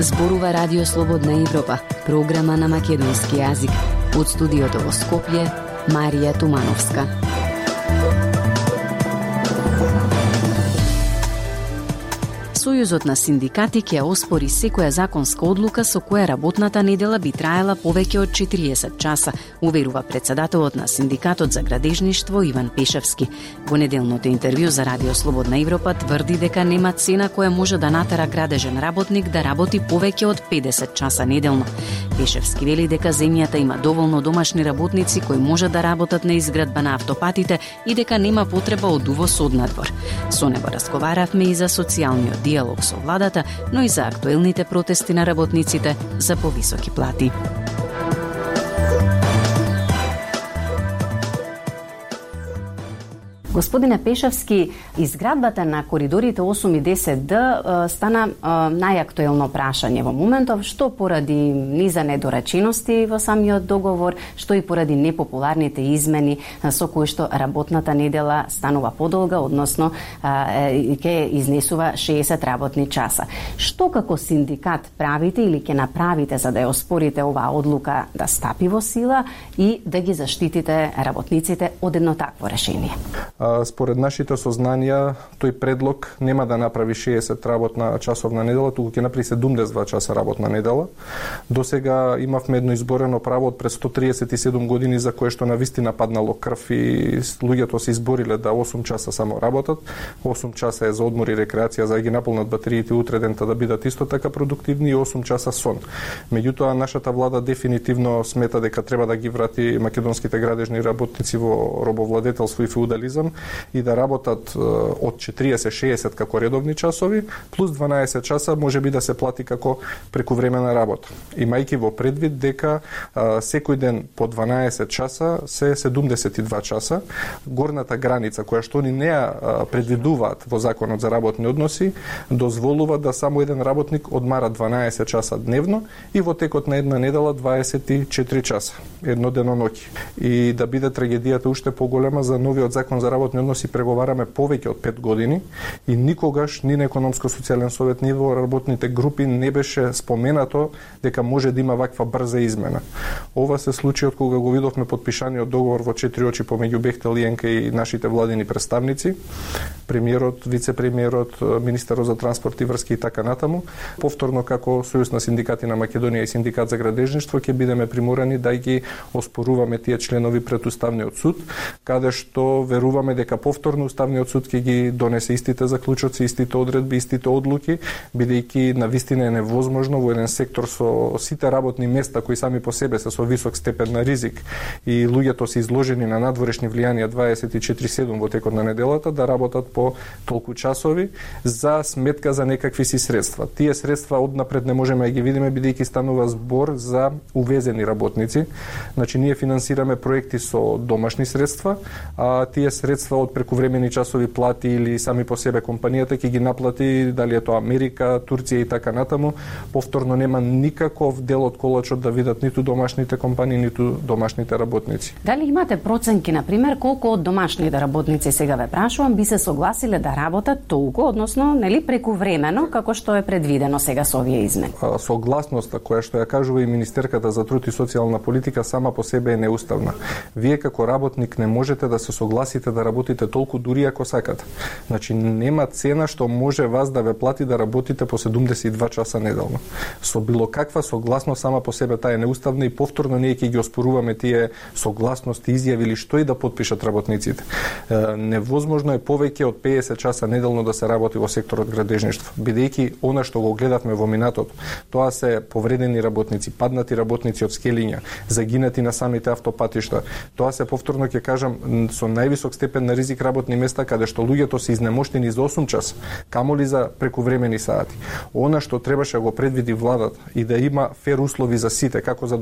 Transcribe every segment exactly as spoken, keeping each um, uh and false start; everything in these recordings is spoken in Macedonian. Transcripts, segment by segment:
Зборува Радио Слободна Европа, програма на македонски јазик. Од студиото во Скопје, Марија Тумановска. Сојузот на синдикати ќе оспори секоја законска одлука со која работната недела би траела повеќе од четириесет часа, уверува председателот на Синдикатот за градежништво Иван Пешевски. Во неделното интервју за Радио Слободна Европа тврди дека нема цена која може да натера градежен работник да работи повеќе од педесет часа неделно. Пешевски вели дека земјата има доволно домашни работници кои може да работат на изградба на автопатите и дека нема потреба од увоз од надвор. Со него разговаравме и за социјалниот диалог со владата, но и за актуелните протести на работниците за повисоки плати. Господине Пешевски, изградбата на коридорите осум и десет Д стана најактуелно прашање во моментов, што поради низа недоречености во самиот договор, што и поради непопуларните измени со кои што работната недела станува подолга, односно ќе изнесува шеесет работни часа. Што како синдикат правите или ќе направите за да ја оспорите оваа одлука да стапи во сила и да ги заштитите работниците од едно такво решение? Според нашите сознанија, тој предлог нема да направи шеесет работна часовна недела, туку ќе направи седумдесет и два часа работна недела. До сега имавме едно изборено право од пред сто триесет и седум години за кое што навистина паднало крв и луѓето се избориле да осум часа само работат. осум часа е за одмор и рекреација, за да ги наполнат батериите утре дента да бидат исто така продуктивни, и осум часа сон. Меѓутоа, нашата влада дефинитивно смета дека треба да ги врати македонските градежни работници во робовладетелство и феудализам и да работат од четириесет шеесет како редовни часови, плюс дванаесет часа може би да се плати како прекувремена работа. Имајќи во предвид дека а, секој ден по дванаесет часа се седумдесет и два часа, горната граница која што ни не ја предвидуваат во Законот за работни односи, дозволува да само еден работник одмара дванаесет часа дневно и во текот на една недела дваесет и четири часа, едно деноноќи. И да биде трагедијата уште поголема, за новиот Закон за работни односи преговараме повеќе од пет години и никогаш ни на економско-социјален совет, ни во работните групи не беше споменато дека може да има ваква брза измена. Ова се случи од кога го видовме подпишаниот договор во четири очи помеѓу Бехтел, Јенка и нашите владини представници, премиерот, вице-премиерот, министерот за транспорт и врски и така натаму. Повторно како Сојуз на синдикати на Македонија и Синдикат за градежништво ќе бидеме приморани да ги оспоруваме тие членови пред Уставниот суд, каде што веруваме дека повторно Уставниот суд ќе ги донесе истите заклучоци, истите одредби, истите одлуки, бидејќи навистина е невозможно во еден сектор со сите работни места кои сами по себе се со висок степен на ризик и луѓето се изложени на надворешни влијанија дваесет и четири седум во текот на неделата да работат по толку часови за сметка за некакви си средства. Тие средства однапред не можеме да ги видиме бидејќи станува збор за увезени работници. Значи ние финансираме проекти со домашни средства, а тие средства од прекувремени часови плати или сами по себе компанијата ќе ги наплати, дали е тоа Америка, Турција и така натаму. Повторно нема никаков дел од колачот да видат ниту домашните компании, ниту домашните работници. Дали имате проценки, на пример, колку од домашните работници, сега ве прашувам, би се согласиле да работат толку, односно, нели, прекувремено, како што е предвидено сега со овие измени? Согласноста која што ја кажува и Министерката за труд и социјална политика сама по себе е неуставна. Вие како работник не можете да се согласите да работите толку дури ако сакате. Значи нема цена што може вас да ве плати да работите по седумдесет и два часа неделно. Со било каква согласност сама по себе таа е неуставна и повторно ние ќе ги оспоруваме тие согласности, изјави или што и да потпишат работниците. Невозможно е повеќе од педесет часа неделно да се работи во секторот градежништво, бидејќи она што го гледавме во минатото, тоа се повредени работници, паднати работници од скелиња, загинати на самите автопатишта. Тоа се повторно ќе кажам со највисок степен на ризик работни места каде што луѓето се изнемоштени за осум часа, камоли за прекувремени сати. Она што требаше го предвиди владата и да има фер услови за сите, како за домашните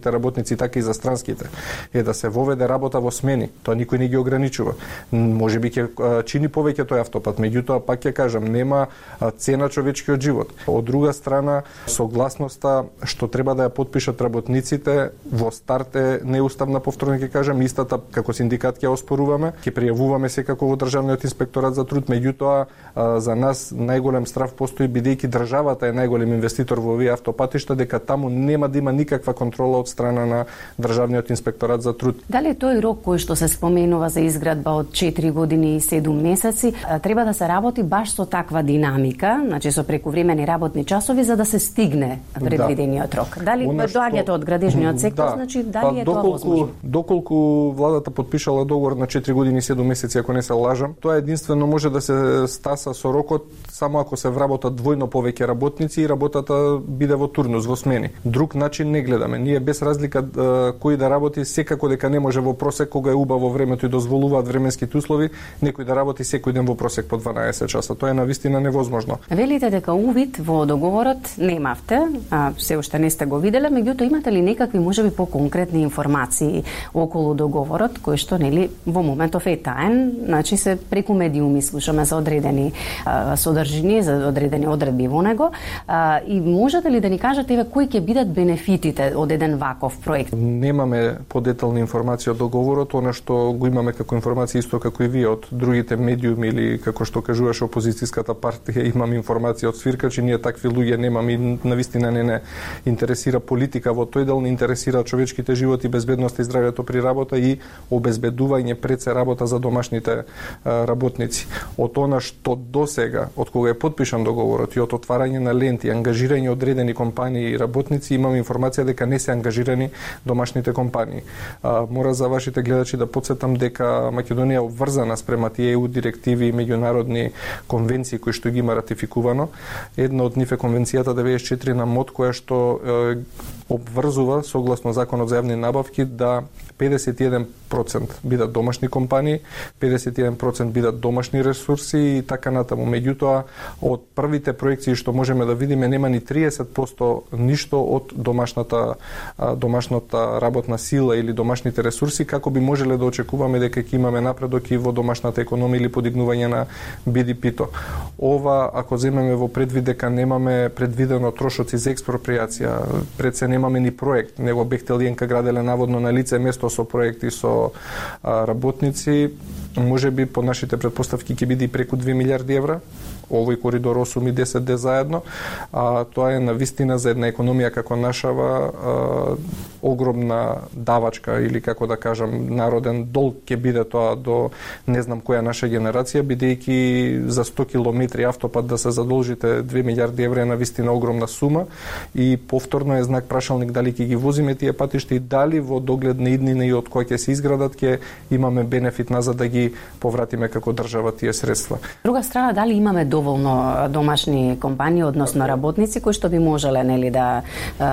домашните работници, така и за странските, е да се воведе работа во смени. Тоа никој не ги ограничува. Можеби ќе чини повеќе тој автопат, меѓутоа пак ќе кажам, нема цена човечкиот живот. Од друга страна, согласноста што треба да ја потпишат работниците во старт е неуставна, повторно ќе кажам, истата како синдикат ќе оспоруваме, ќе пријавуваме секако во Државниот инспекторат за труд, меѓутоа за нас најголем страв постои бидејќи државата е најголем инвеститор во овие автопатишта, дека таму нема да има никаква контрола од страна на Државниот инспекторат за труд. Дали тој рок кој што се споменува за изградба од четири години и седум месеци треба да се работи баш со таква динамика, значи со прекувремени работни часови за да се стигне предвидениот рок? Дали доаѓате од градежниот сектор, да, значи дали па, е доколку, тоа возможно? Доколку владата потпишала договор на четири години и седум месеци, ако не се лажам, тоа единствено може да се стаса со рокот само ако се вработат двојно повеќе работници и работата биде во турнус, во смени. Друг начин не гледаме. Ние без разлика кој да работи, секако дека не може во просек, кога е убаво времето и дозволуваат временските услови, некој да работи секој ден во просек по дванаесет часа. Тоа е навистина невозможно. Велите дека увид во договорот немавте, а се уште не сте го виделе, меѓутоа имате ли некакви можеби поконкретни информации околу договорот, кој што нели во моментов е таен, значи се преку медиуми слушаме за одредени а, содржини, за одредени одредби во него, а, и можете ли да ни кажете еве кои ќе бидат бенефитите од еден ваков проект? Немаме подетални информации од договорот, она што го имаме како информација исто како и вие од другите медиуми или како што кажуваше опозицијската партија, имам информација од свиркачи, ние такви луѓе немаме и навистина не не интересира политика во тој дел, не интересира човечките животи, безбедноста и здравјето при работа и обезбедување пред се работа за домашните а, работници. Од она што досега, од кога е подпишан договорот и од отварање на ленти, ангажирање одредени компании и работници, имам информација дека не се ангажирани домашните компании. А, мора за вашите гледачи да потсетам дека Македонија е обврзана спрема тие е у директиви и меѓународни конвенции кои што ги има ратификувано. Една од нив е конвенцијата деветдесет и четири на МОД, која што е, обврзува согласно законот за јавни набавки да педесет и еден процент бидат домашни компании, педесет и еден процент бидат домашни ресурси и така натаму. Меѓутоа, од првите проекции што можеме да видиме, нема ни триесет проценти ништо од домашната домашната работна сила или домашните ресурси, како би можеле да очекуваме дека ќе имаме напредок и во домашната економија или подигнување на Би Ди Пи-то. Ова, ако земеме во предвид дека немаме предвидено трошоци за експроприација, пред се немаме ни проект, него Бехтелиенка граделе наводно на лице место со проекти со а, работници, можеби по нашите претпоставки ќе биде и преку две милиарди евра, овој коридор осум и десет де заедно, а тоа е навистина за една економија како нашава а, огромна давачка или како да кажам народен долг ќе биде тоа до не знам која наша генерација, бидејќи за сто километри автопат да се задолжите две милиарди евра е навистина огромна сума и повторно е знак прашалник дали ќе ги возиме тие патишта и дали во догледна иднина и од која ќе се изградат ќе имаме бенефит назад да ги повратиме како држава тие средства. Друга страна, дали имаме доволно домашни компании, односно работници кои што би можеле нели да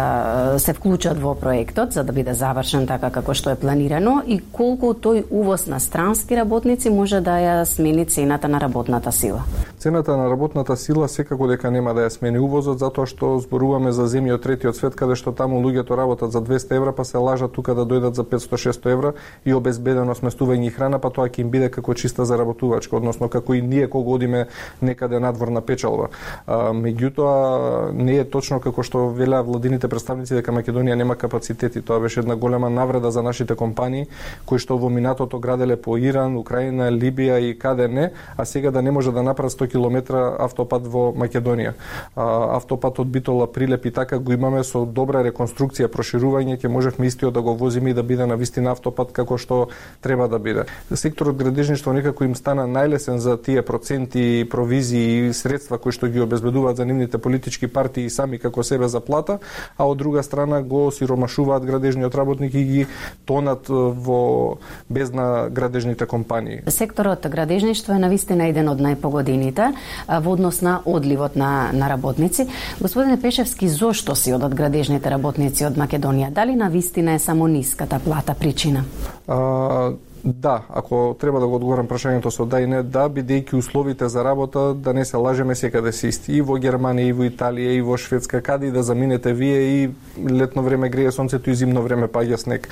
а, се вклучат во проектот за да биде завршен така како што е планирано и колку тој увоз на странски работници може да ја смени цената на работната сила? Цената на работната сила секако дека нема да ја смени увозот, затоа што зборуваме за земји од третиот свет каде што таму луѓето работат за двесте евра, па се лажат тука да дојдат за петсто-шесто евра и обезбедено сместување и храна, па тоа ќе им биде како чиста заработувачка, односно како и ние кога одиме некаде надворна печалба. А, меѓутоа не е точно како што велеа владините представници дека Македонија нема капацитети. Тоа беше една голема навреда за нашите компании кои што во минатото граделе по Иран, Украина, Либија и каде не, а сега да не може да направат сто километра автопат во Македонија. А, автопатот Битола Прилеп и така го имаме со добра реконструкција, проширување, ќе можевме истиот да го возиме и да биде навистина автопат како што треба да биде. Секторот градежништво некако им стана најлесен за тие проценти, провизии и средства кои што ги обезбедуваат за нивните политички партии сами како себе за плата, а од друга страна го осиромашуваат градежниот работник и ги тонат во бездна градежните компании. Секторот градежништво е навистина еден од најпогодените во однос на одливот на, на работници. Господине Пешевски, зошто си одат градежните работници од Македонија? Дали навистина е само ниската плата причина? А, Да, ако треба да го одговорам прашањето со да и не, да, бидејќи условите за работа, да не се лажеме, секаде се исти. И во Германија, и во Италија, и во Шведска, каде и да заминете вие, и летно време грее сонцето и зимно време паѓа снег.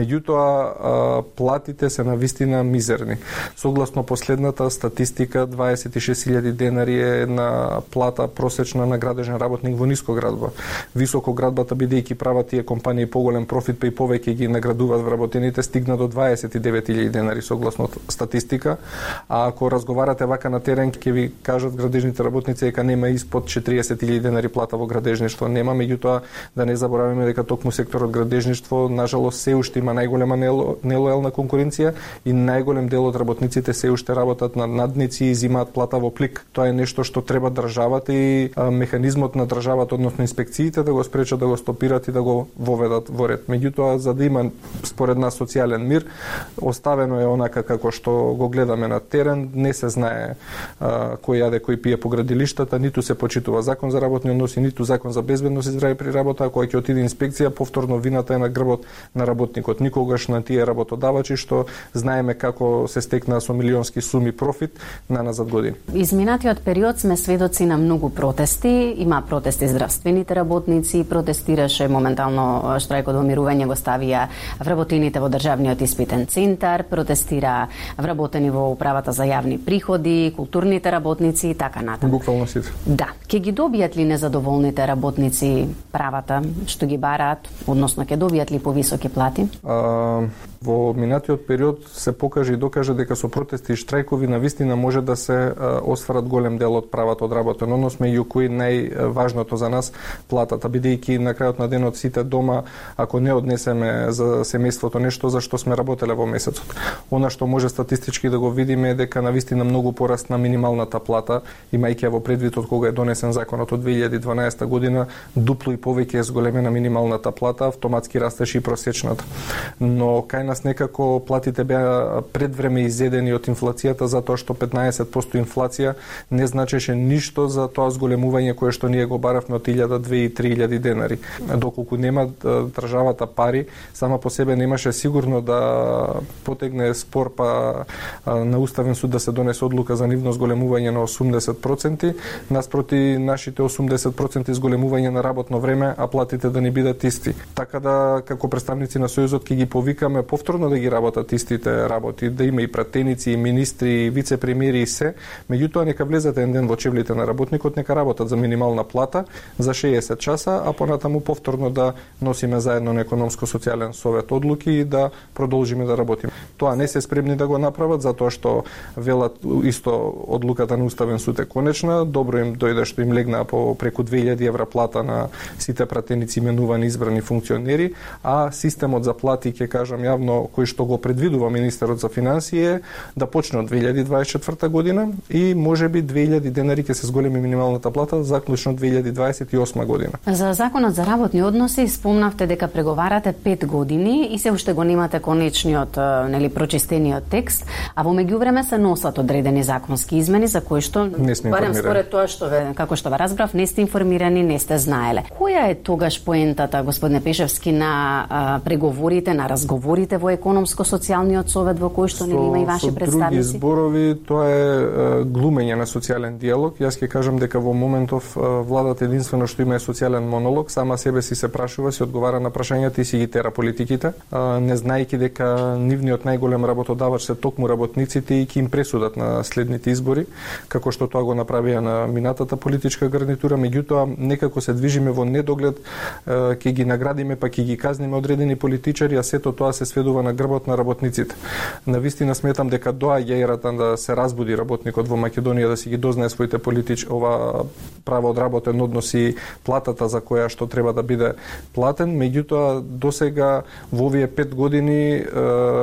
Меѓутоа, платите се навистина мизерни. Согласно последната статистика, дваесет и шест илјади денари е една плата просечна на градежен работник во нискоградба. Високоградбата, бидејќи прават тие компании поголем профит, па и повеќе ги наградуваат вработените, стигна до дваесет и девет илјади денари согласно статистика. А ако разговарате вака на терен, ќе ви кажат градежните работници дека нема испод четириесет илјади денари плата во градежништво. Нема, меѓутоа да не забораваме дека токму секторот градежништво нажалост се уште има најголема нелојална конкуренција и најголем дел од работниците се уште работат на надници и земаат плата во плик. Тоа е нешто што треба државата и а, механизмот на државата, односно инспекциите, да го спречат, да го стопират и да го воведат во ред. Меѓутоа, за да има според нас социјален мир, оставено е онака како што го гледаме на терен, не се знае а, кој јаде, кој пие по градилиштата, ниту се почитува закон за работни односи, ниту закон за безбедност и здраве при работа. Кога ќе отиде инспекција, повторно вината е на грбот на работникот, никогаш на тие работодавачи што знаеме како се стекнаа со милионски суми профит на назад години. Изминатиот период сме сведоци на многу протести, има протести здравствените работници, протестираше моментално штрајкот во мирување го ставија вработените во државниот испитен центар, протестира вработени во управата за јавни приходи, културните работници и така натаму. Буквално сите. Да, ќе ги добијат ли незадоволните работници правата што ги бараат, односно ќе добијат ли повисоки плати? А, во минатиот период се покажа и докажа дека со протести и штрајкови навистина може да се а, осварат голем дел од правата од работен однос, меѓу кои најважното за нас платата, бидејќи на крајот на денот сите дома, ако не однесеме за семејството нешто за што сме работеле во месецот. Она што може статистички да го видиме е дека навистина многу порасна минималната плата, имајќи во предвид од кога е донесен законот од две илјади и дванаесета година, дупло и повеќе е зголемена минималната плата, автоматски растеше и просечната. Но кај нас некако платите беа пред време изедени од инфлацијата, затоа што петнаесет проценти инфлација не значеше ништо за тоа зголемување кое што ние го баравме од илјада, две и три илјади денари. Доколку нема државата пари, сама по себе немаше сигурно да потегне спор па на Уставен суд да се донесе одлука за нивно зголемување на осумдесет проценти, наспроти нашите осумдесет проценти зголемување на работно време, а платите да не бидат исти. Така да, како представници на Сојузот, ќе ги повикаме повторно да ги работат истите работи, да има и пратеници, и министри, и вице-премиери и се, меѓутоа нека влезат еден ден во чевлите на работникот, нека работат за минимална плата за шеесет часа, а понатаму повторно да носиме заедно на економско-социјален совет одлуки и да продолжиме да работиме. Тоа не се спремни да го направат, затоа што велат исто одлуката на Уставен суд е конечна, добро им дојде што им легнаа по преку две илјади евра плата на сите пратеници именувани избрани функционери, а системот за плати, ќе кажам јавно, кој што го предвидува министерот за финансии е да почне од две илјади дваесет и четврта година и можеби две илјади денари ќе се зголеми минималната плата заклучно две илјади дваесет и осма година. За законот за работни односи спомнавте дека преговарате пет години и се уште го немате конечниот, нели, прочистениот текст, а во меѓувреме се носат одредени законски измени за кои што барем според тоа што ве, како што ве разбрав, не сте информирани, не сте знаеле. Која е тогаш поентата, господине Пешевски, на а, преговорите, на разговорите во економско-социјалниот совет во кој што нели има и ваши представници? Со други зборови, тоа е, е глумење на социјален диалог. Јас ќе кажам дека во моментов владата единствено што има е социјален монолог, сама себе си се прашува, си одговара на прашањата и си ги тера политиките, не знаејќи дека нивниот најголем работодавач се токму работниците и ќе им пресудат на следните избори, како што тоа го направија на минатата политичка гарнитура. Меѓутоа, некако се движиме во недоглед, ќе ги наградиме па ќе ги казниме одредени политичари, а сето тоа се сведува на грбот на работниците. Навистина сметам дека доаѓа ерата да се разбуди работникот во Македонија, да си ги дознае своите политич ова право од работен однос и платата за која што треба да биде платен. Меѓутоа, досега во овие пет години е,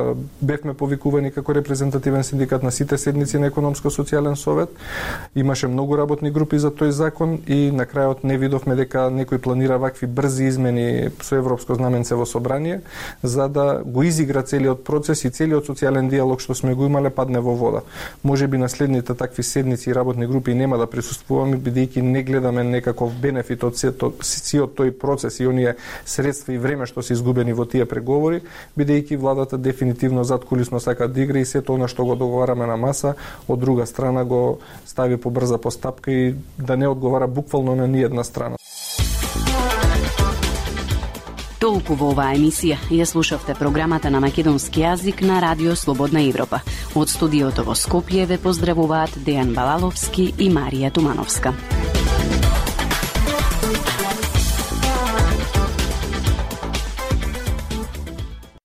бевме повикувани како репрезентативен синдикат на сите седници на економско-социјален совет. Имаше многу работни групи за тој закон и на крајот не видовме дека некој планира вакви брзи измени со европско знаменце во собрание за да го изигра целиот процес и целиот социјален диалог што сме го имале падне во вода. Можеби на следните такви седници и работни групи нема да присуствуваме бидејќи не гледаме некаков бенефит од сиот тој процес и оние средства и време што се изгубени во тие преговори, бидејќи владата дефинитивно активно задкулисно сака да игра и сето она што го договараме на маса, од друга страна го стави по брза постапка и да не одговара буквално на ниедна страна. Толку во оваа емисија ја слушавте програмата на македонски јазик на Радио Слободна Европа. Од студиото во Скопје ве поздравуваат Дејан Балаловски и Марија Тумановска.